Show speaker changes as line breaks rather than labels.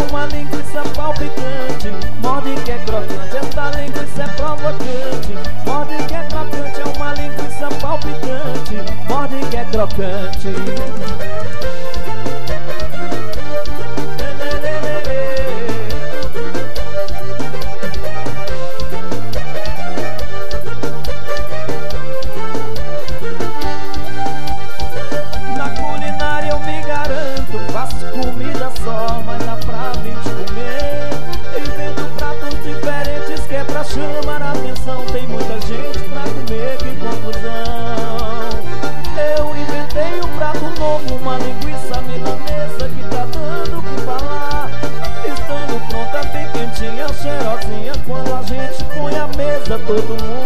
uma linguiça palpitante, morde que é crocante. Esta linguiça é provocante, morde que é crocante. É uma linguiça palpitante, morde que é crocante. Na culinária eu me garanto, faço comida só, mas dá pra gente comer. Invento pratos diferentes que é pra chamar a atenção. Tem muita gente pra comer, que confusão. Eu inventei um prato novo, uma linguiça milanesa que tá dando o que falar. Estando pronta, bem quentinha, cheirosinha, quando a gente põe a mesa, todo mundo